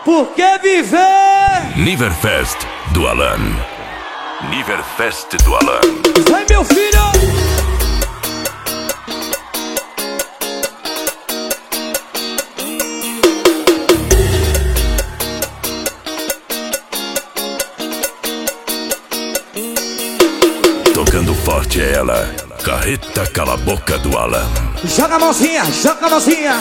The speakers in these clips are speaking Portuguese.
Por que viver? Niverfest do Alan. Niverfest do Alan. Vai, meu filho! Tocando forte é ela, Carreta Cala Boca do Alan. Joga a mãozinha, joga a mãozinha.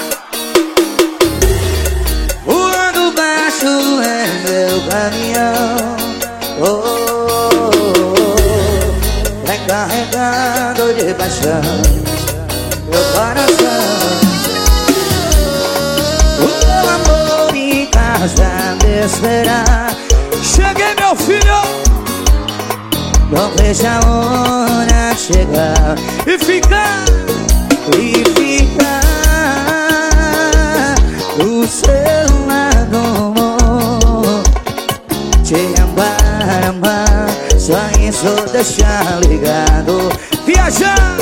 Voando baixo é meu caminhão. Oh, oh, oh. Vai carregando de paixão meu coração. O teu amor em casa me esperar. Cheguei, meu filho! Não vejo a hora chegar E ficar do seu lado, amor. Te amar, só isso deixar ligado. viajar.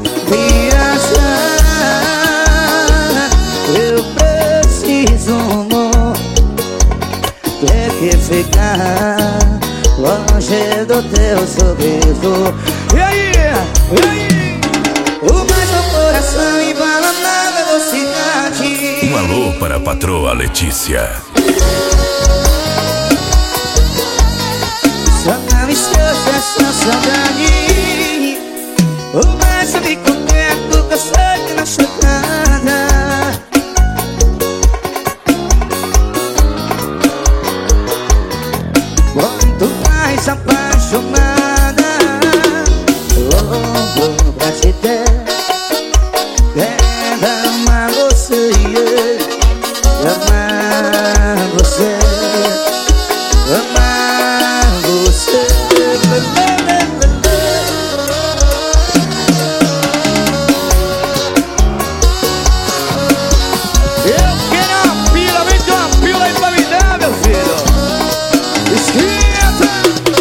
Eu preciso, amor. Ter que ficar longe do teu sorriso. E aí? E aí? O mais meu coração embala na velocidade. Um alô para a patroa Letícia. Só não esqueça essa saudade. O mais eu me conecto que eu sei que na chegada. Quanto mais apaixonada, louco pra te ter. Quero amar você, amar você, amar você. Eu quero uma pila, vem ter uma pila aí pra me dar, meu filho. Esquenta.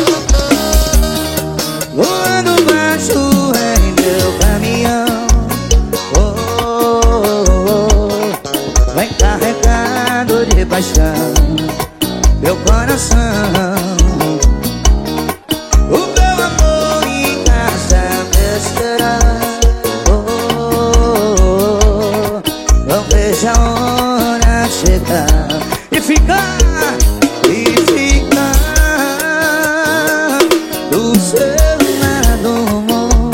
Voando baixo em meu caminhão. Oh, oh, oh. Vai carregado de paixão meu coração. O meu amor em casa me esperar. Oh, oh, oh. Não vejo a hora chegar E ficar. Do seu lado, amor.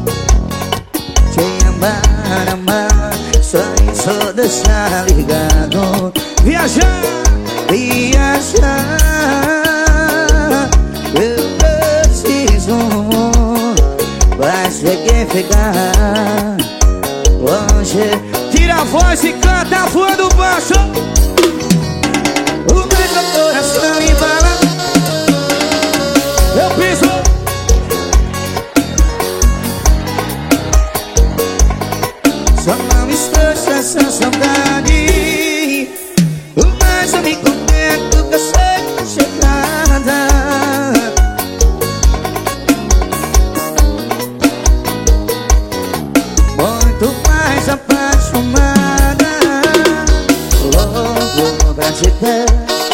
Te amar, só isso deixar ligado. Viajar. Eu preciso, amor. Mas ter que ficar longe. Tira a voz e canta voando baixo. O meu coração embala. Eu piso. Só não esqueça essa saudade. O mais eu me conecto que eu sei que é chegada. Muito mais apaixonada, louco pra te ter.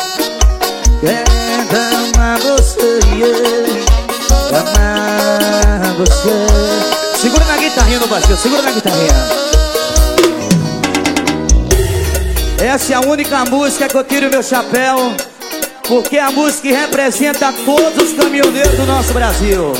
Quero amar você, amar você. Segura na guitarrinha no baixo, segura na guitarrinha. Essa é a única música que eu tiro meu chapéu, porque é a música que representa todos os caminhoneiros do nosso Brasil.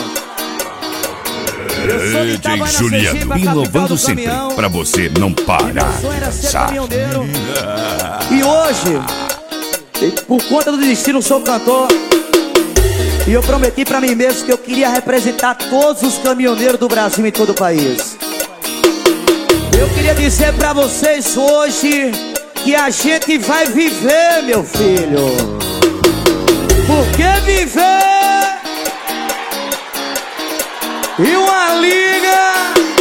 Eu sou de DJ Itabaiana, Juliano, Sergipe, a capital inovando do sempre, caminhão. pra você não E parar meu sonho de era ser dançar. caminhoneiro. E hoje, por conta do destino, sou cantor. E eu prometi pra mim mesmo que eu queria representar todos os caminhoneiros do Brasil e todo o país. Eu queria dizer pra vocês hoje que a gente vai viver, meu filho. Por que viver? E uma liga.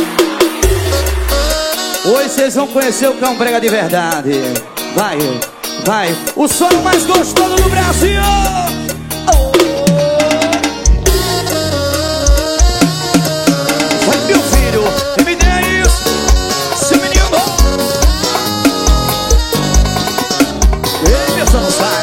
Hoje vocês vão conhecer o Cão Brega de verdade. Vai, vai. O som mais gostoso do Brasil. Vai, meu filho. Me dê isso. Seu menino. Ei, meu só não sai.